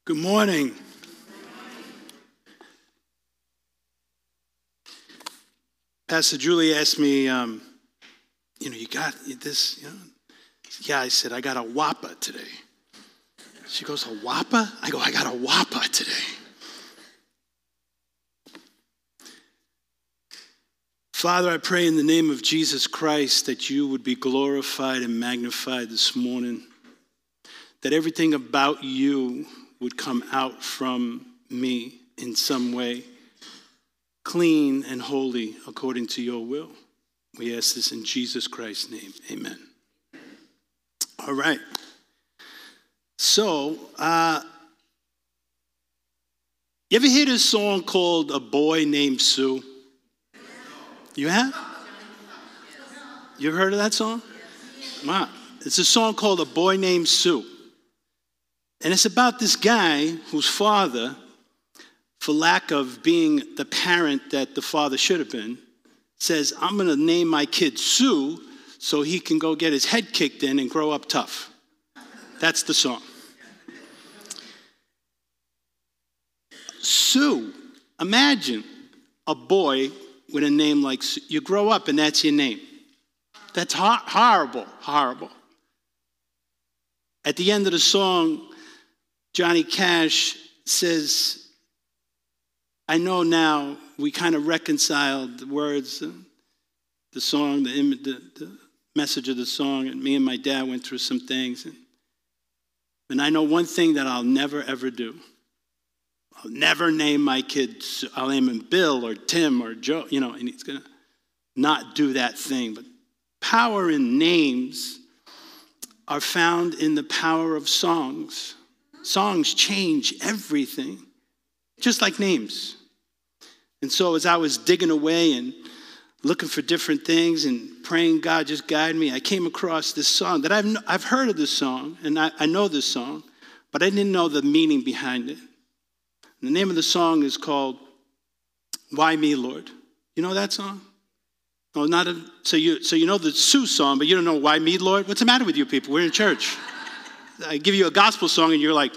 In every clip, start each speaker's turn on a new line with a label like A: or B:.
A: Good morning. Pastor Julie asked me, you got this, Yeah, I said, I got a Whopper today. She goes, a Whopper? I go, I got a Whopper today. Father, I pray in the name of Jesus Christ that you would be glorified and magnified this morning, that everything about you would come out from me in some way, clean and holy according to your will. We ask this in Jesus Christ's name. Amen. All right. So, you ever hear this song called A Boy Named Sue? You have? You heard of that song? Wow. It's a song called A Boy Named Sue. And it's about this guy whose father, for lack of being the parent that the father should have been, says, I'm going to name my kid Sue so he can go get his head kicked in and grow up tough. That's the song. Sue. Imagine a boy with a name like Sue. You grow up and that's your name. That's horrible, horrible. At the end of the song, Johnny Cash says, I know now we kind of reconciled the words, the song, the message of the song, and me and my dad went through some things. And I know one thing that I'll never, ever do. I'll never name my kid, I'll name him Bill or Tim or Joe, and he's going to not do that thing. But power in names are found in the power of songs. Songs change everything, just like names. And so as I was digging away and looking for different things and praying God just guide me, I came across this song that I've heard of this song, and I know this song, but I didn't know the meaning behind it. And the name of the song is called Why Me, Lord? You know that song? Oh, so you know the Sue song, but you don't know Why Me, Lord? What's the matter with you people? We're in church. I give you a gospel song and you're like,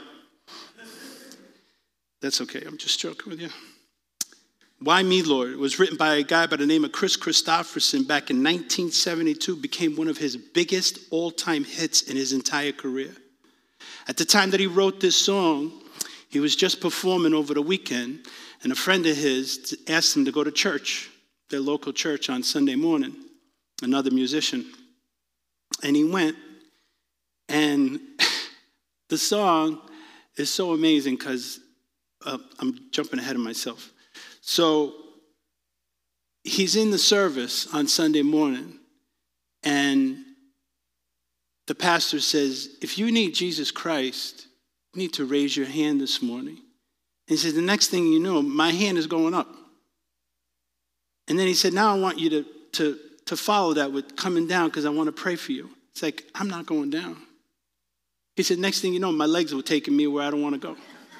A: that's okay, I'm just joking with you. Why Me, Lord? It was written by a guy by the name of Chris Christopherson back in 1972, became one of his biggest all-time hits in his entire career. At the time that he wrote this song, he was just performing over the weekend, and a friend of his asked him to go to church, their local church on Sunday morning, another musician. And he went, and the song is so amazing because I'm jumping ahead of myself. So he's in the service on Sunday morning, and the pastor says, if you need Jesus Christ, you need to raise your hand this morning. And he said, the next thing you know, my hand is going up. And then he said, now I want you to follow that with coming down because I want to pray for you. It's like, I'm not going down. He said, next thing you know, my legs were taking me where I don't want to go.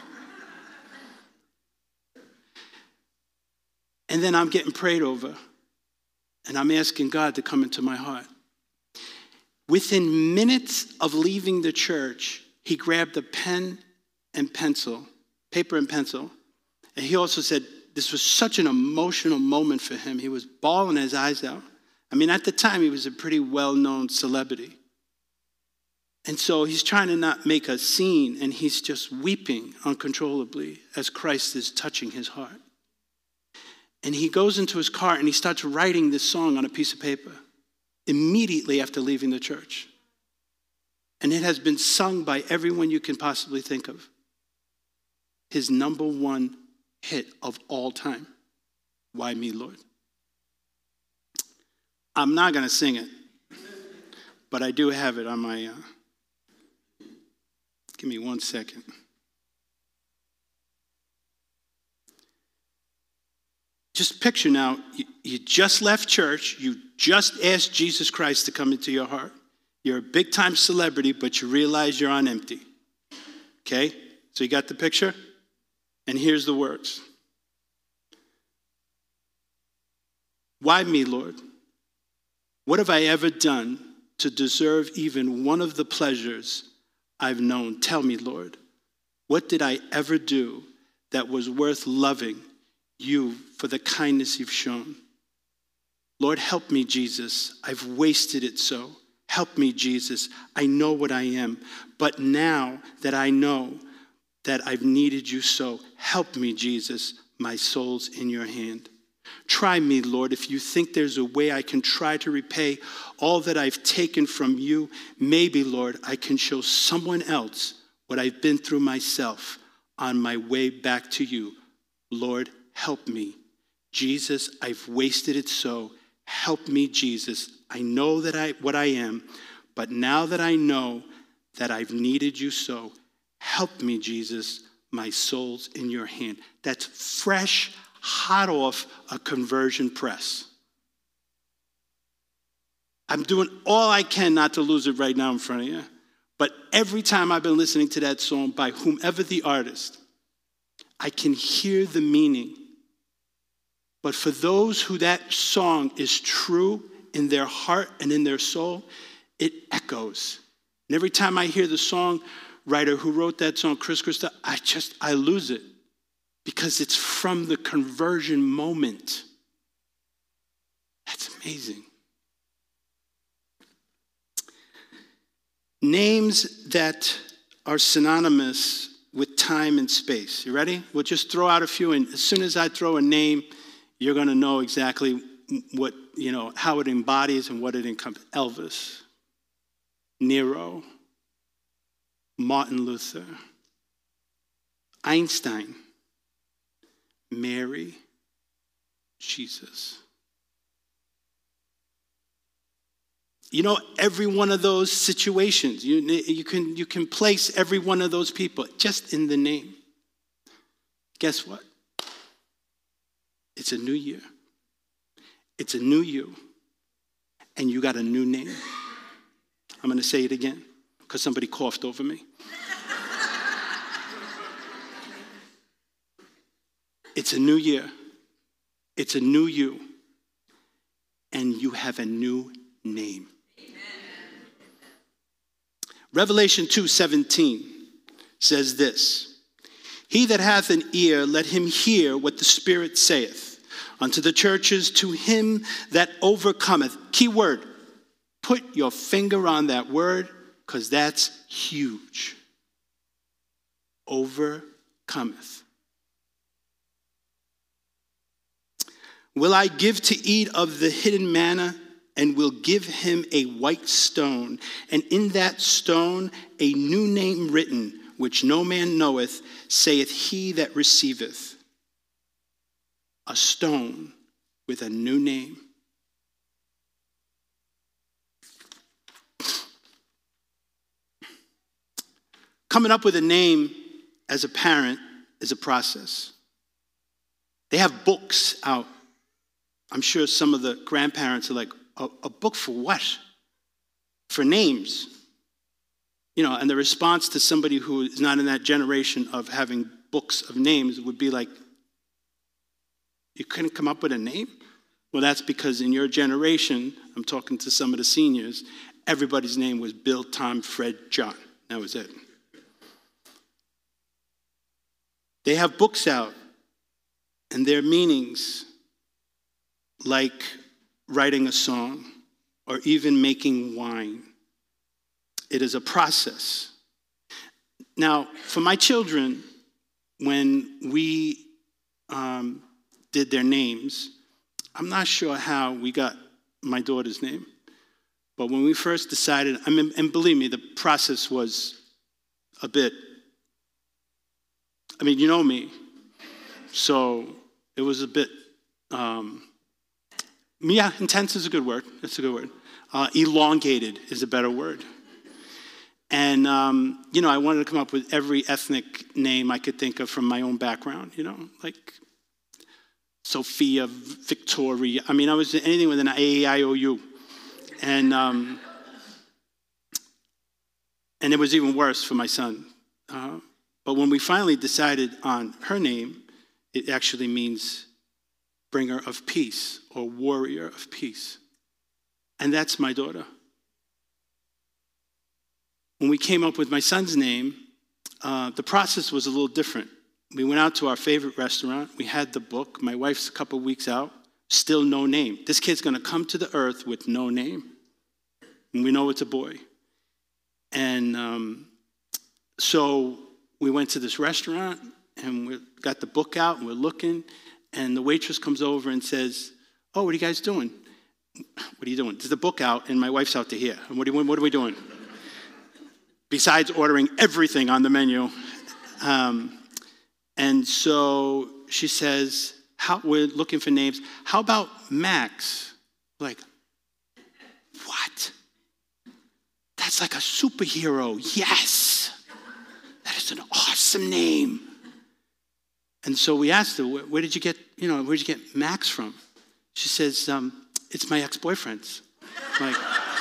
A: And then I'm getting prayed over, and I'm asking God to come into my heart. Within minutes of leaving the church, he grabbed a pen and pencil, paper and pencil, and he also said this was such an emotional moment for him. He was bawling his eyes out. I mean, at the time, he was a pretty well-known celebrity. And so he's trying to not make a scene, and he's just weeping uncontrollably as Christ is touching his heart. And he goes into his car, and he starts writing this song on a piece of paper immediately after leaving the church. And it has been sung by everyone you can possibly think of. His number one hit of all time. Why Me, Lord? I'm not going to sing it, but I do have it on my... Give me 1 second. Just picture now, you just left church, you just asked Jesus Christ to come into your heart. You're a big-time celebrity, but you realize you're on empty. Okay? So you got the picture? And here's the words. Why me, Lord? What have I ever done to deserve even one of the pleasures I've known? Tell me, Lord. What did I ever do that was worth loving you for the kindness you've shown? Lord, help me, Jesus. I've wasted it so. Help me, Jesus. I know what I am. But now that I know that I've needed you so, help me, Jesus. My soul's in your hand. Try me, Lord, if you think there's a way I can try to repay all that I've taken from you. Maybe, Lord, I can show someone else what I've been through myself on my way back to you. Lord, help me. Jesus, I've wasted it so. Help me, Jesus. I know that what I am, but now that I know that I've needed you so, help me, Jesus. My soul's in your hand. That's fresh, hot off a conversion press. I'm doing all I can not to lose it right now in front of you. But every time I've been listening to that song by whomever the artist, I can hear the meaning. But for those who that song is true in their heart and in their soul, it echoes. And every time I hear the songwriter who wrote that song, Chris Christa, I lose it. Because it's from the conversion moment. That's amazing. Names that are synonymous with time and space. You ready? We'll just throw out a few, and as soon as I throw a name, you're going to know exactly what, how it embodies and what it encompasses. Elvis, Nero, Martin Luther, Einstein, Mary, Jesus. Every one of those situations, you can place every one of those people just in the name. Guess what? It's a new year. It's a new you. And you got a new name. I'm going to say it again because somebody coughed over me. It's a new year. It's a new you. And you have a new name. Revelation 2:17 says this: He that hath an ear, let him hear what the Spirit saith unto the churches. To him that overcometh. Key word. Put your finger on that word, because that's huge. Overcometh. Will I give to eat of the hidden manna, and will give him a white stone, and in that stone a new name written, which no man knoweth, saith he that receiveth. A stone with a new name. Coming up with a name as a parent is a process. They have books out. I'm sure some of the grandparents are like, a book for what? For names. And the response to somebody who is not in that generation of having books of names would be like, you couldn't come up with a name? Well, that's because in your generation, I'm talking to some of the seniors, everybody's name was Bill, Tom, Fred, John. That was it. They have books out, and their meanings, like writing a song or even making wine. It is a process. Now, for my children, when we did their names, I'm not sure how we got my daughter's name, but when we first decided, and believe me, the process was a bit, you know me, so it was a bit, intense is a good word. That's a good word. Elongated is a better word. And, I wanted to come up with every ethnic name I could think of from my own background, like Sophia, Victoria. I was anything with an A-E-I-O-U. And it was even worse for my son. But when we finally decided on her name, it actually means bringer of peace or warrior of peace. And that's my daughter. When we came up with my son's name, the process was a little different. We went out to our favorite restaurant. We had the book. My wife's a couple weeks out. Still no name. This kid's going to come to the earth with no name. And we know it's a boy. And so we went to this restaurant, and we got the book out, and we're looking. And the waitress comes over and says, "Oh, what are you guys doing?" "What are you doing?" "There's the book out, and my wife's out to here." "And what are we doing?" Besides ordering everything on the menu. And so she says, we're looking for names. "How about Max?" Like, what? That's like a superhero. Yes. That is an awesome name. And so we asked her, where'd you get Max from? She says, "It's my ex-boyfriend's." Like,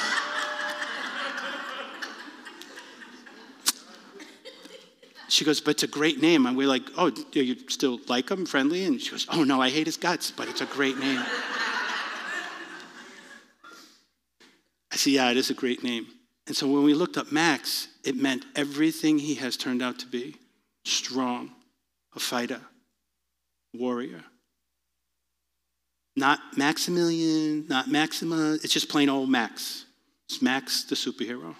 A: she goes, "But it's a great name." And we're like, "Oh, do you still like him, friendly?" And she goes, "Oh, no, I hate his guts, but it's a great name." I said, "Yeah, it is a great name." And so when we looked up Max, it meant everything he has turned out to be. Strong, a fighter, warrior. Not Maximilian, not Maxima. It's just plain old Max. It's Max the superhero.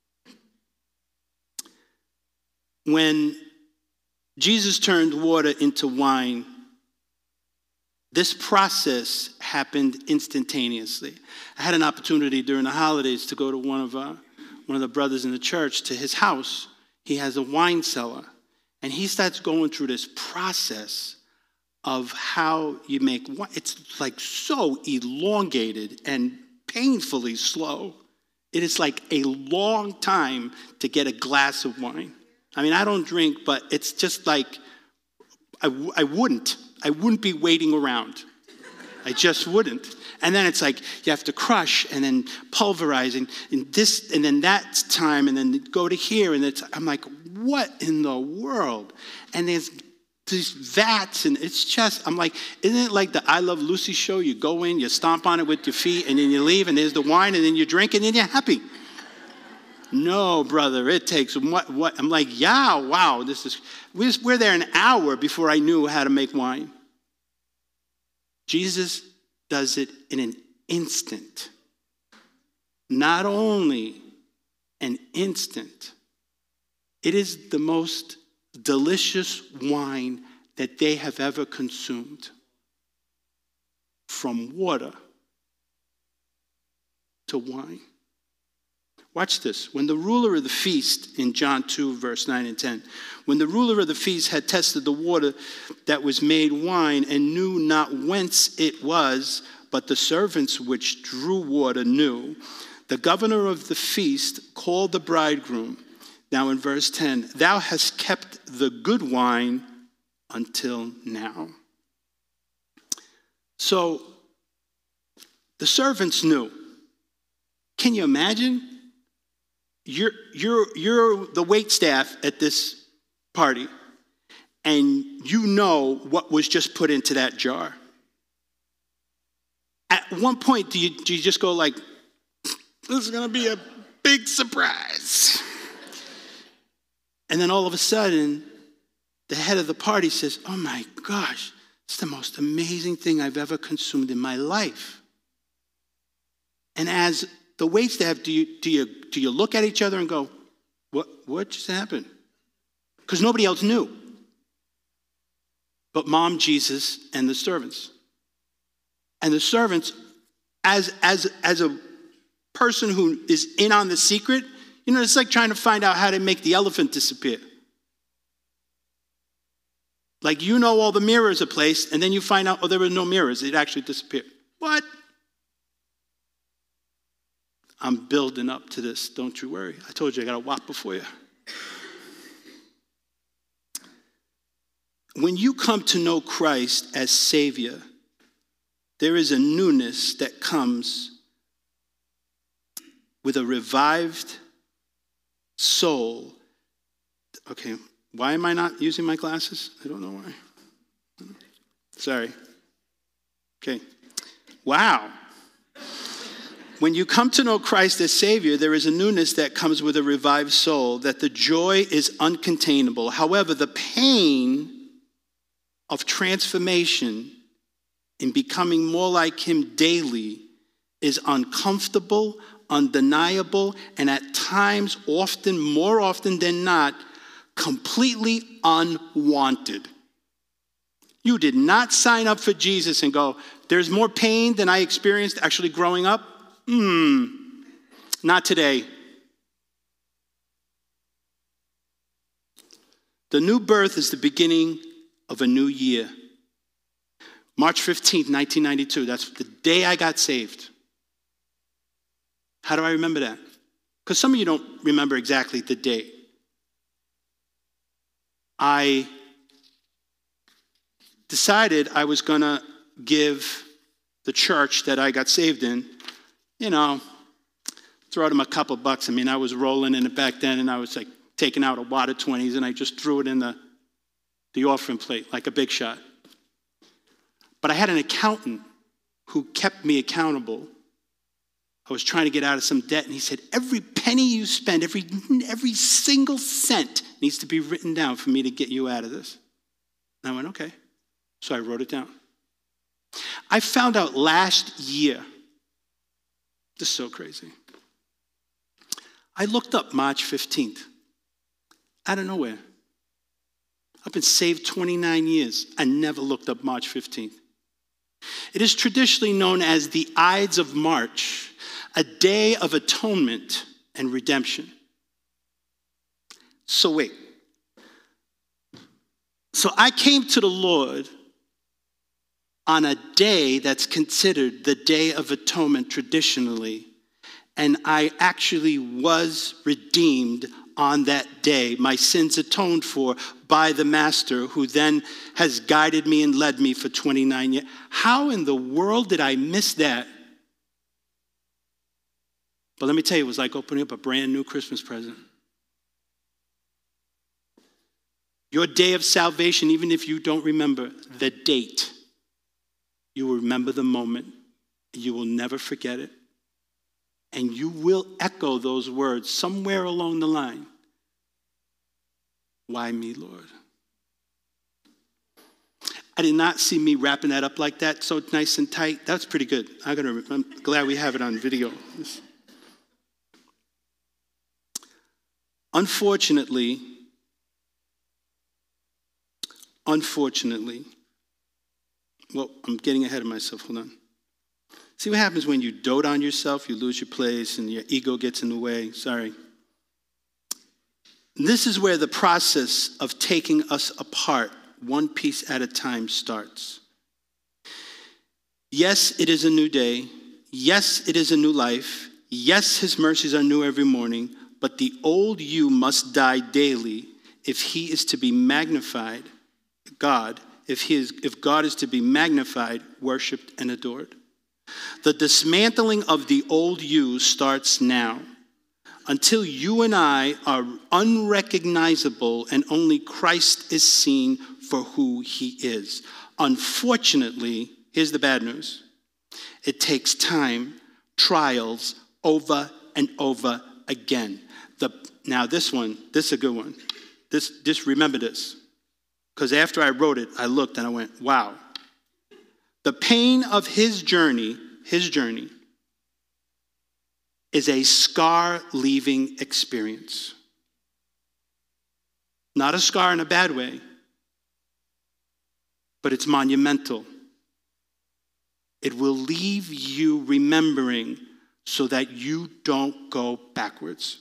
A: When Jesus turned water into wine, this process happened instantaneously. I had an opportunity during the holidays to go to one of the brothers in the church to his house. He has a wine cellar, and he starts going through this process of how you make wine. It's like so elongated and painfully slow. It is like a long time to get a glass of wine. I mean, I don't drink, but it's just like, I wouldn't be waiting around. I just wouldn't. And then it's like, you have to crush and then pulverize and this, and then that time, and then go to here. And I'm like, what in the world? And there's these vats, and it's just, I'm like, isn't it like the I Love Lucy show? You go in, you stomp on it with your feet, and then you leave, and there's the wine, and then you drink, and then you're happy. No, brother, it takes what? I'm like, yeah, wow, we're there an hour before I knew how to make wine. Jesus does it in an instant. Not only an instant, it is the most delicious wine that they have ever consumed. From water to wine. Watch this. When the ruler of the feast, in John 2, verse 9 and 10, when the ruler of the feast had tested the water that was made wine and knew not whence it was, but the servants which drew water knew, the governor of the feast called the bridegroom. Now in verse 10, "Thou hast kept the good wine until now." So the servants knew. Can you imagine? You're the waitstaff at this party, and you know what was just put into that jar. At one point, do you just go like, "This is going to be a big surprise"? And then all of a sudden, the head of the party says, "Oh my gosh, it's the most amazing thing I've ever consumed in my life." And as the waitstaff, do you look at each other and go, what just happened? Because nobody else knew. But Mom, Jesus, and the servants. And the servants, as a person who is in on the secret, it's like trying to find out how to make the elephant disappear. Like, all the mirrors are placed, and then you find out, there were no mirrors. It actually disappeared. What? I'm building up to this. Don't you worry. I told you I got a whopper for you. When you come to know Christ as Savior, there is a newness that comes with a revived soul. Okay, why am I not using my glasses? I don't know why. Sorry. Okay. Wow. When you come to know Christ as Savior, there is a newness that comes with a revived soul, that the joy is uncontainable. However, the pain of transformation in becoming more like Him daily is uncomfortable, undeniable, and at times, more often than not, completely unwanted. You did not sign up for Jesus and go, there's more pain than I experienced actually growing up. Not today. The new birth is the beginning of a new year. March 15th, 1992. That's the day I got saved. How do I remember that? Because some of you don't remember exactly the date. I decided I was going to give the church that I got saved in, throw them a couple bucks. I mean, I was rolling in it back then, and I was like taking out a wad of 20s, and I just threw it in the offering plate like a big shot. But I had an accountant who kept me accountable. I was trying to get out of some debt, and he said, every penny you spend, every single cent needs to be written down for me to get you out of this. And I went, okay. So I wrote it down. I found out last year, this is so crazy. I looked up March 15th, out of nowhere. I've been saved 29 years. I never looked up March 15th. It is traditionally known as the Ides of March, a day of atonement and redemption. So wait. So I came to the Lord on a day that's considered the Day of Atonement traditionally, and I actually was redeemed on that day, my sins atoned for by the Master, who then has guided me and led me for 29 years. How in the world did I miss that? But let me tell you, it was like opening up a brand new Christmas present. Your day of salvation, even if you don't remember the date, you will remember the moment. You will never forget it. And you will echo those words somewhere along the line. Why me, Lord? I did not see me wrapping that up like that, so nice and tight. That's pretty good. I'm glad we have it on video. Unfortunately, well, I'm getting ahead of myself. Hold on. See what happens when you dote on yourself, you lose your place, and your ego gets in the way. Sorry. This is where the process of taking us apart, one piece at a time, starts. Yes, it is a new day. Yes, it is a new life. Yes, his mercies are new every morning. But the old you must die daily if he is to be magnified, God, if God is to be magnified, worshipped, and adored. The dismantling of the old you starts now. Until you and I are unrecognizable and only Christ is seen for who he is. Unfortunately, here's the bad news. It takes time, trials, over and over again. Now this is a good one. Just remember this. Because after I wrote it, I looked and I went, wow. The pain of his journey is a scar-leaving experience. Not a scar in a bad way, but it's monumental. It will leave you remembering so that you don't go backwards.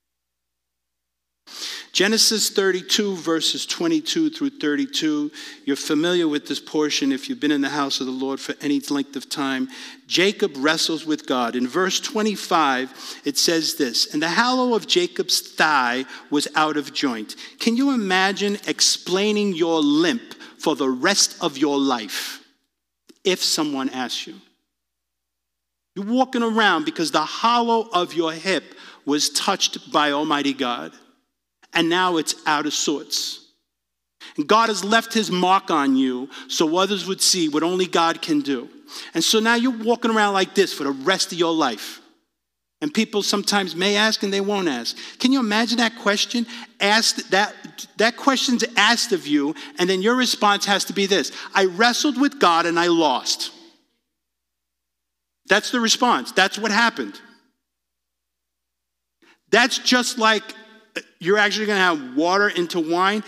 A: Genesis 32, verses 22 through 32. You're familiar with this portion if you've been in the house of the Lord for any length of time. Jacob wrestles with God. In verse 25, it says this, and the hollow of Jacob's thigh was out of joint. Can you imagine explaining your limp for the rest of your life if someone asks you? You're walking around because the hollow of your hip was touched by Almighty God. And now it's out of sorts. God has left his mark on you so others would see what only God can do. And so now you're walking around like this for the rest of your life. And people sometimes may ask and they won't ask. Can you imagine that question? That question's asked of you, and then your response has to be this: I wrestled with God and I lost. That's the response. That's what happened. That's just like you're actually going to have water into wine.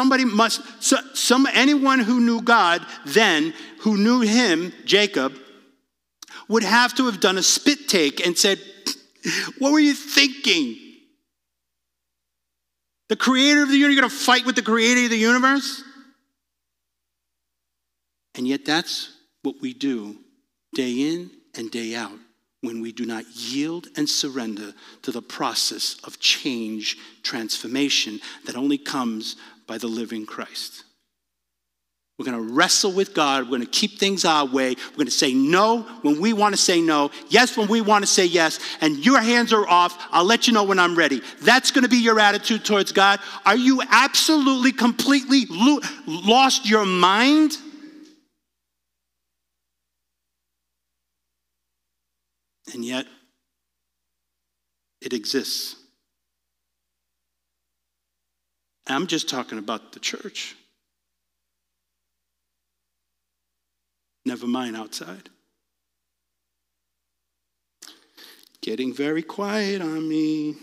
A: Anyone who knew God then, who knew him, Jacob, would have to have done a spit take and said, what were you thinking? The creator of the universe, you're going to fight with the creator of the universe? And yet that's what we do day in and day out when we do not yield and surrender to the process of change, transformation that only comes by the living Christ. We're going to wrestle with God. We're going to keep things our way. We're going to say no when we want to say no, yes when we want to say yes, and your hands are off. I'll let you know when I'm ready. That's going to be your attitude towards God. Are you absolutely, completely lost your mind? And yet, it exists. I'm just talking about the church. Never mind outside. Getting very quiet on me.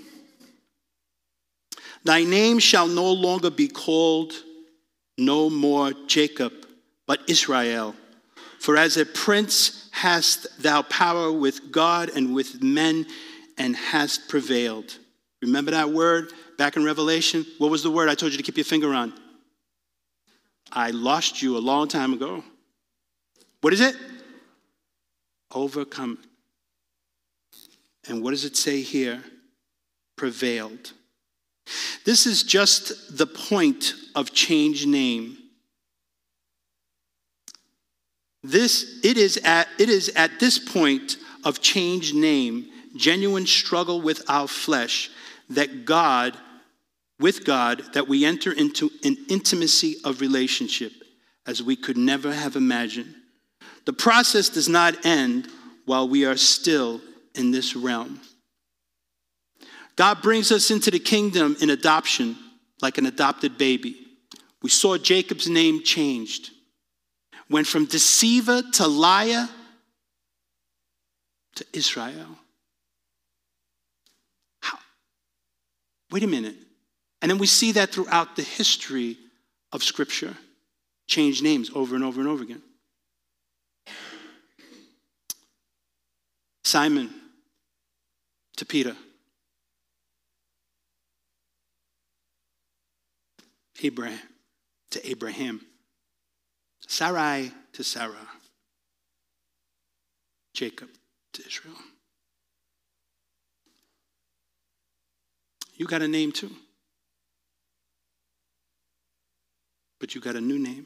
A: Thy name shall no longer be called no more Jacob, but Israel. For as a prince hast thou power with God and with men, and hast prevailed. Remember that word back in Revelation? What was the word I told you to keep your finger on? I lost you a long time ago. What is it? Overcome. And what does it say here? Prevailed. This is just the point of change name. It is at this point of change name, genuine struggle with our flesh, that that we enter into an intimacy of relationship as we could never have imagined. The process does not end while we are still in this realm. God brings us into the kingdom in adoption like an adopted baby. We saw Jacob's name changed. Went from deceiver to liar to Israel. How? Wait a minute. And then we see that throughout the history of Scripture. Change names over and over and over again. Simon to Peter. Abraham to Abraham. Sarai to Sarah. Jacob to Israel. You got a name too. But you got a new name.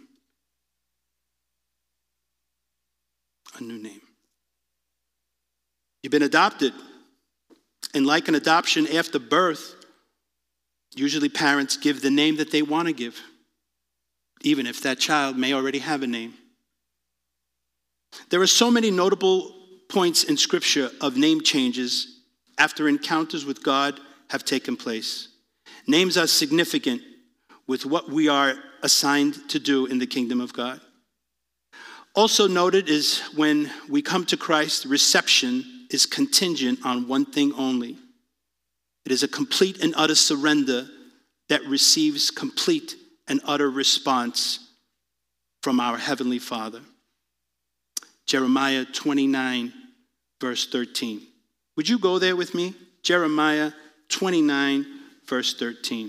A: A new name. You've been adopted. And like an adoption after birth, usually parents give the name that they want to give, even if that child may already have a name. There are so many notable points in Scripture of name changes after encounters with God have taken place. Names are significant with what we are assigned to do in the kingdom of God. Also noted is when we come to Christ, reception is contingent on one thing only. It is a complete and utter surrender that receives complete and utter response from our Heavenly Father. Jeremiah 29, verse 13. Would you go there with me? Jeremiah 29, verse 13.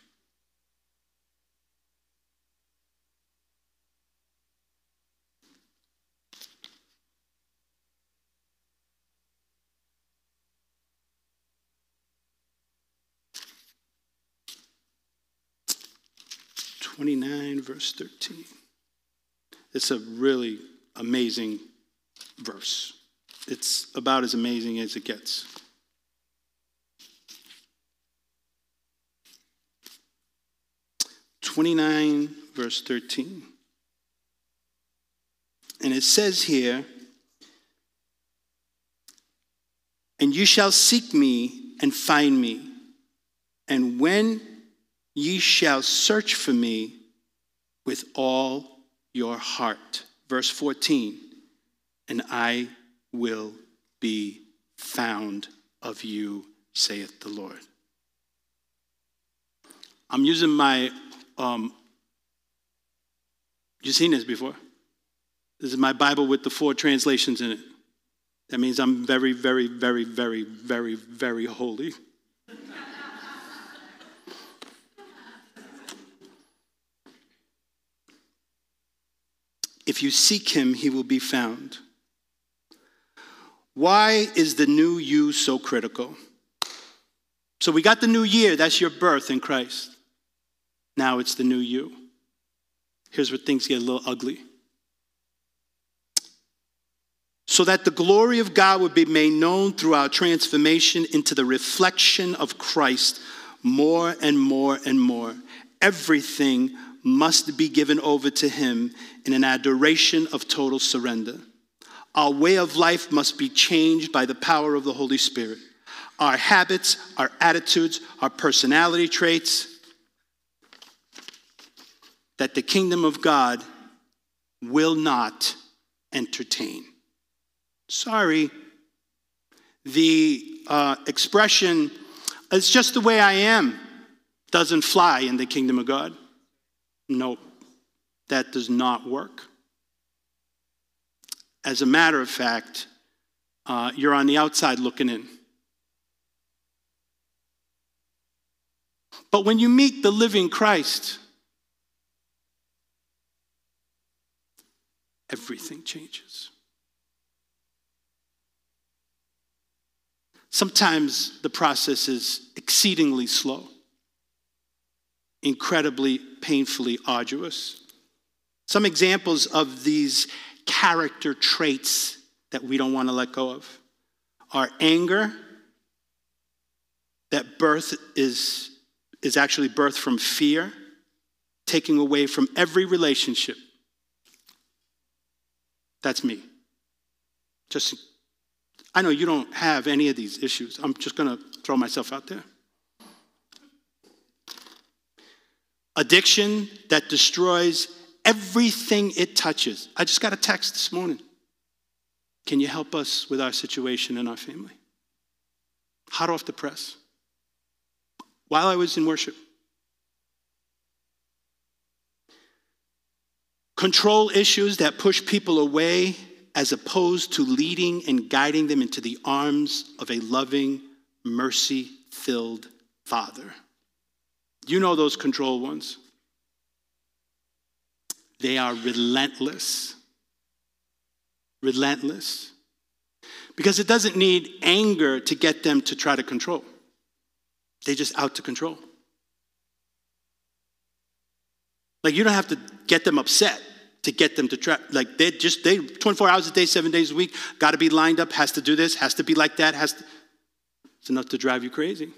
A: Verse 13. It's a really amazing verse. It's about as amazing as it gets. verse 13. And it says here, and you shall seek me and find me, and when ye shall search for me with all your heart. Verse 14, and I will be found of you, saith the Lord. I'm using my, you've seen this before. This is my Bible with the 4 translations in it. That means I'm very, very, very, very, very, very holy. If you seek him, he will be found. Why is the new you so critical? So we got the new year. That's your birth in Christ. Now it's the new you. Here's where things get a little ugly. So that the glory of God would be made known through our transformation into the reflection of Christ more and more and more. Everything must be given over to him in an adoration of total surrender. Our way of life must be changed by the power of the Holy Spirit. Our habits, our attitudes, our personality traits, that the kingdom of God will not entertain. Sorry. The expression, it's just the way I am, doesn't fly in the kingdom of God. Nope, that does not work. As a matter of fact, you're on the outside looking in. But when you meet the living Christ, everything changes. Sometimes the process is exceedingly slow, incredibly, painfully arduous. Some examples of these character traits that we don't want to let go of are anger, that birth is actually birthed from fear, taking away from every relationship. That's me. I know you don't have any of these issues. I'm just going to throw myself out there. Addiction that destroys everything it touches. I just got a text this morning. Can you help us with our situation in our family? Hot off the press. While I was in worship. Control issues that push people away as opposed to leading and guiding them into the arms of a loving, mercy-filled Father. You know those control ones. They are relentless. Relentless. Because it doesn't need anger to get them to try to control. They're just out to control. Like you don't have to get them upset to get them to try. Like they 24 hours a day, 7 days a week, got to be lined up, has to do this, has to be like that, it's enough to drive you crazy.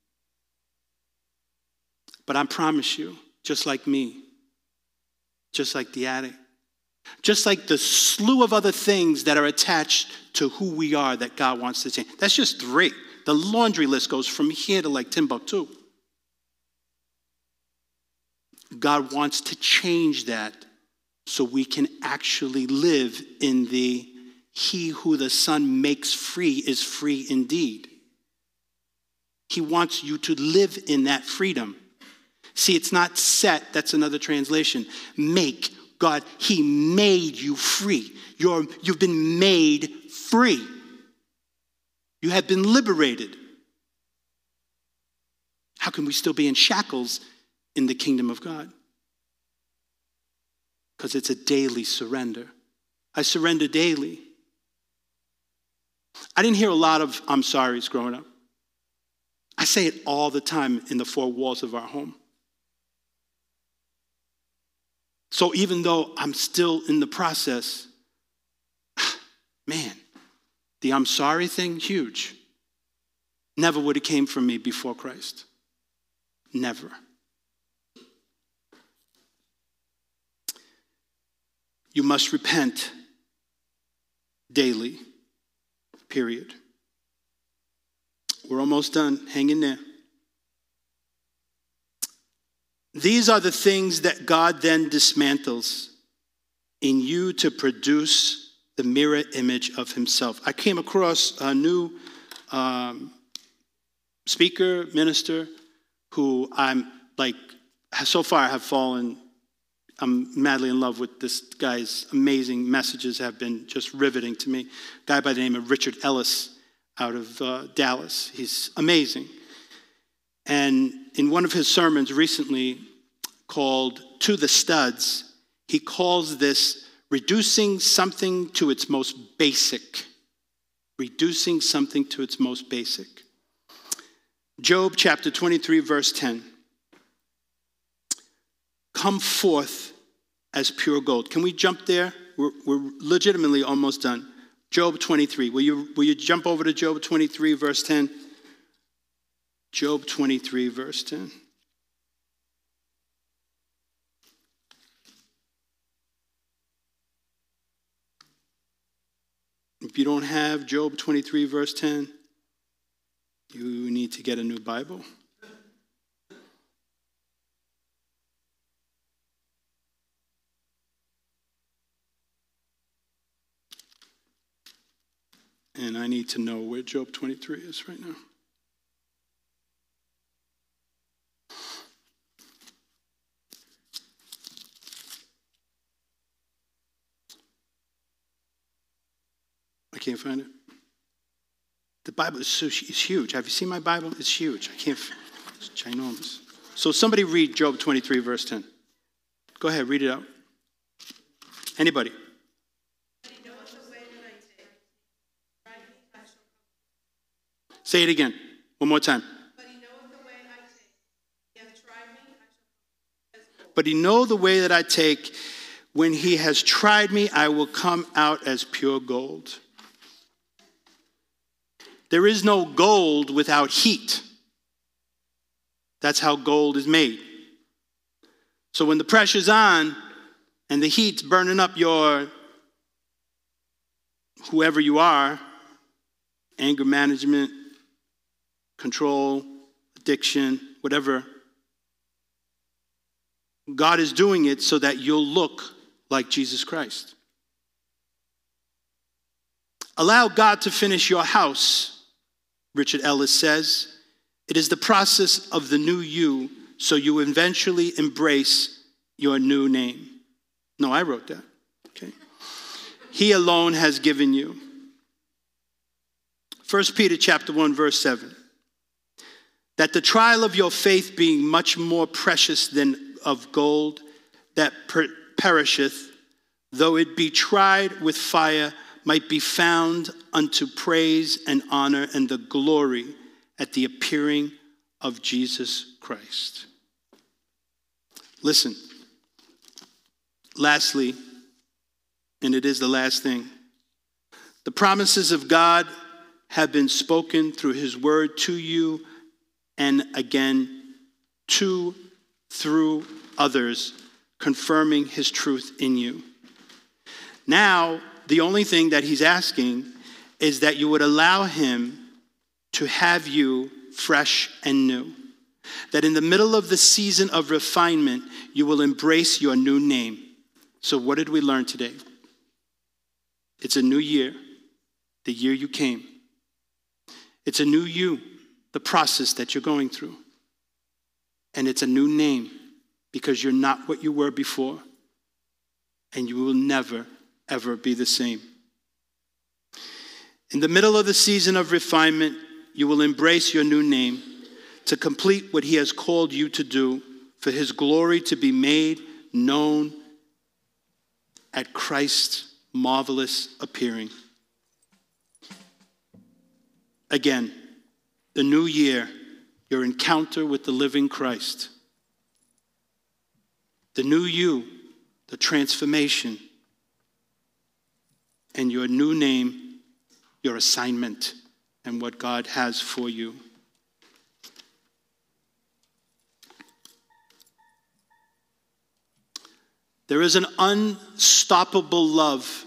A: But I promise you, just like me, just like the addict, just like the slew of other things that are attached to who we are that God wants to change. That's just 3. The laundry list goes from here to like Timbuktu. God wants to change that so we can actually live in the he who the Son makes free is free indeed. He wants you to live in that freedom. See, it's not set, that's another translation. Make. God, he made you free. You've been made free. You have been liberated. How can we still be in shackles in the kingdom of God? Because it's a daily surrender. I surrender daily. I didn't hear a lot of I'm sorry's growing up. I say it all the time in the 4 walls of our home. So even though I'm still in the process, man, the I'm sorry thing, huge. Never would have came from me before Christ. Never. You must repent daily, period. We're almost done. Hang in there. These are the things that God then dismantles in you to produce the mirror image of himself. I came across a new speaker, minister, who I'm like, so far I have fallen, I'm madly in love with this guy's amazing messages, have been just riveting to me. A guy by the name of Richard Ellis out of Dallas. He's amazing. And in one of his sermons recently called To the Studs, he calls this reducing something to its most basic. Reducing something to its most basic. Job chapter 23, verse 10. Come forth as pure gold. Can we jump there? We're legitimately almost done. Job 23. Will you jump over to Job 23, verse 10? Job 23, verse 10. If you don't have Job 23, verse 10, you need to get a new Bible. And I need to know where Job 23 is right now. I can't find it. The Bible is it's huge. Have you seen my Bible? It's huge. It's ginormous. So somebody read Job 23, verse 10. Go ahead, read it out. Anybody? Say it again. One more time. But he knoweth the way I take. He hath tried me, I shall come out as gold. But he know the way that I take. When he has tried me, I will come out as pure gold. There is no gold without heat. That's how gold is made. So when the pressure's on and the heat's burning up your, whoever you are, anger management, control, addiction, whatever, God is doing it so that you'll look like Jesus Christ. Allow God to finish your house, Richard Ellis says. It is the process of the new you, so you eventually embrace your new name. No, I wrote that. Okay. He alone has given you. 1 Peter chapter 1, verse 7. That the trial of your faith being much more precious than of gold that perisheth, though it be tried with fire, might be found unto praise and honor and the glory at the appearing of Jesus Christ. Listen, lastly, and it is the last thing, the promises of God have been spoken through his word to you and again through others, confirming his truth in you. Now, the only thing that he's asking is that you would allow him to have you fresh and new. That in the middle of the season of refinement, you will embrace your new name. So what did we learn today? It's a new year, the year you came. It's a new you, the process that you're going through. And it's a new name because you're not what you were before. And you will never, ever be the same. In the middle of the season of refinement, you will embrace your new name to complete what he has called you to do, for his glory to be made known at Christ's marvelous appearing. Again, the new year, your encounter with the living Christ. The new you, the transformation, and your new name, your assignment, and what God has for you. There is an unstoppable love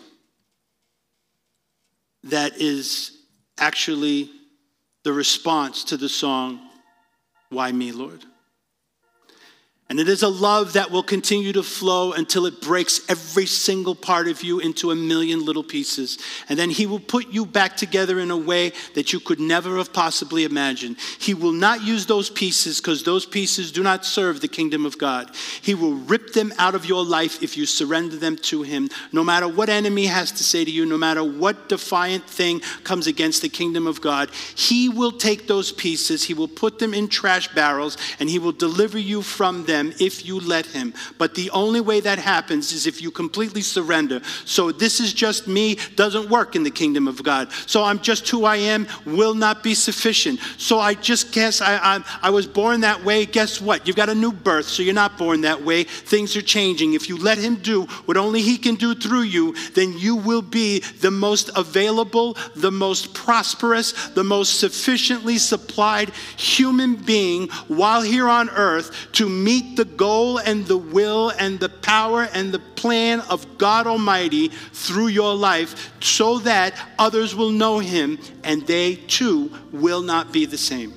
A: that is actually the response to the song, Why Me, Lord? And it is a love that will continue to flow until it breaks every single part of you into a million little pieces. And then he will put you back together in a way that you could never have possibly imagined. He will not use those pieces because those pieces do not serve the kingdom of God. He will rip them out of your life if you surrender them to him. No matter what enemy has to say to you, no matter what defiant thing comes against the kingdom of God, he will take those pieces, he will put them in trash barrels, and he will deliver you from them if you let him. But the only way that happens is if you completely surrender. So this is just me doesn't work in the kingdom of God. So I'm just who I am will not be sufficient. So I just guess I was born that way. Guess what? You've got a new birth, so you're not born that way. Things are changing. If you let him do what only he can do through you, then you will be the most available, the most prosperous, the most sufficiently supplied human being while here on earth to meet the goal and the will and the power and the plan of God Almighty through your life so that others will know him and they too will not be the same.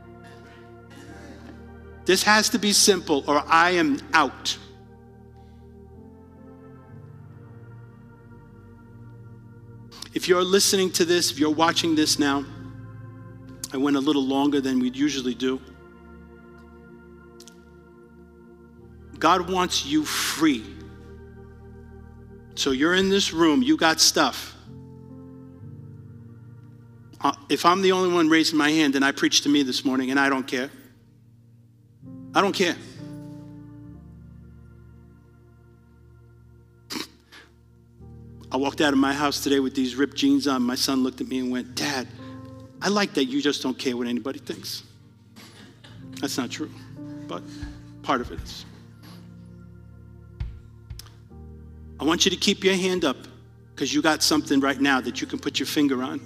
A: This has to be simple or I am out. If you're listening to this, if you're watching this now, I went a little longer than we'd usually do. God wants you free. So you're in this room, you got stuff. If I'm the only one raising my hand, then I preached to me this morning and I don't care. I don't care. I walked out of my house today with these ripped jeans on. My son looked at me and went, Dad, I like that you just don't care what anybody thinks. That's not true, but part of it is. I want you to keep your hand up because you got something right now that you can put your finger on.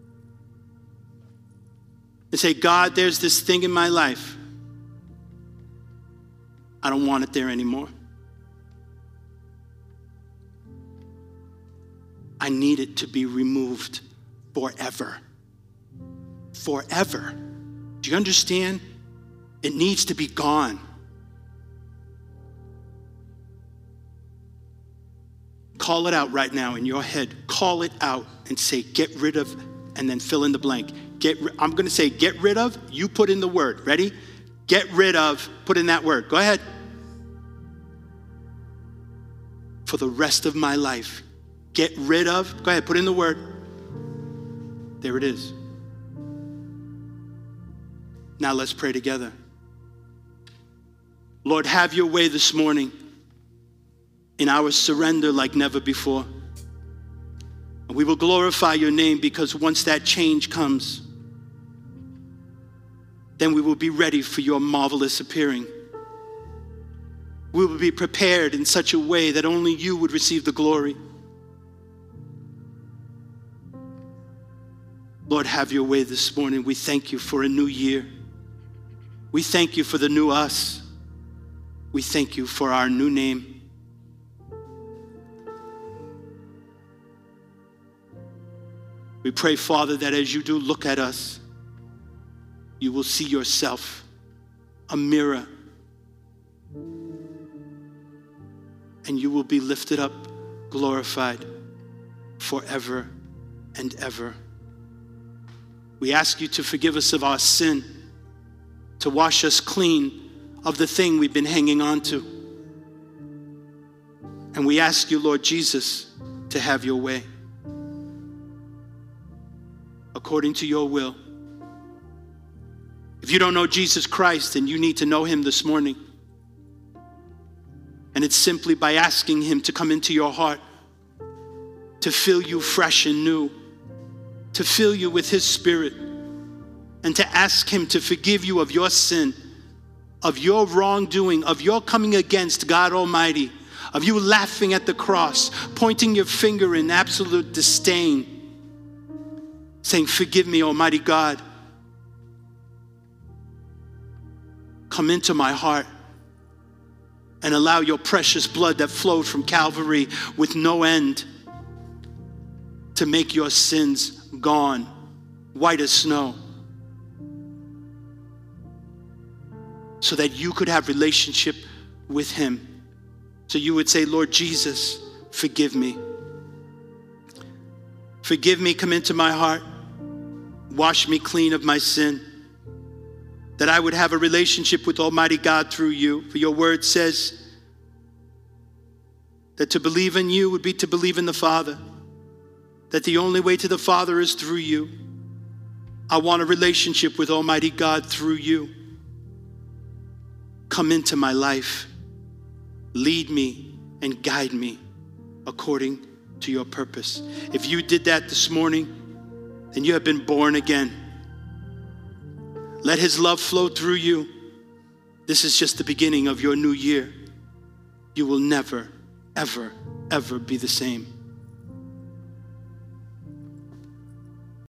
A: And say, God, there's this thing in my life. I don't want it there anymore. I need it to be removed forever. Forever. Do you understand? It needs to be gone. Call it out right now in your head. Call it out and say, get rid of, and then fill in the blank. I'm going to say, get rid of. You put in the word. Ready? Get rid of. Put in that word. Go ahead. For the rest of my life. Get rid of. Go ahead. Put in the word. There it is. Now let's pray together. Lord, have your way this morning in our surrender like never before. And we will glorify your name because once that change comes, then we will be ready for your marvelous appearing. We will be prepared in such a way that only you would receive the glory. Lord, have your way this morning. We thank you for a new year. We thank you for the new us. We thank you for our new name. We pray, Father, that as you do look at us, you will see yourself, a mirror, and you will be lifted up, glorified forever and ever. We ask you to forgive us of our sin, to wash us clean of the thing we've been hanging on to. And we ask you, Lord Jesus, to have your way. According to your will. If you don't know Jesus Christ, then you need to know him this morning. And it's simply by asking him to come into your heart, to fill you fresh and new, to fill you with his spirit, and to ask him to forgive you of your sin, of your wrongdoing, of your coming against God Almighty, of you laughing at the cross, pointing your finger in absolute disdain, saying, forgive me, Almighty God. Come into my heart and allow your precious blood that flowed from Calvary with no end to make your sins gone, white as snow, so that you could have relationship with him. So you would say, Lord Jesus, forgive me. Forgive me, come into my heart. Wash me clean of my sin. That I would have a relationship with Almighty God through you. For your word says that to believe in you would be to believe in the Father. That the only way to the Father is through you. I want a relationship with Almighty God through you. Come into my life. Lead me and guide me according to your purpose. If you did that this morning, then you have been born again. Let his love flow through you. This is just the beginning of your new year. You will never, ever, ever be the same.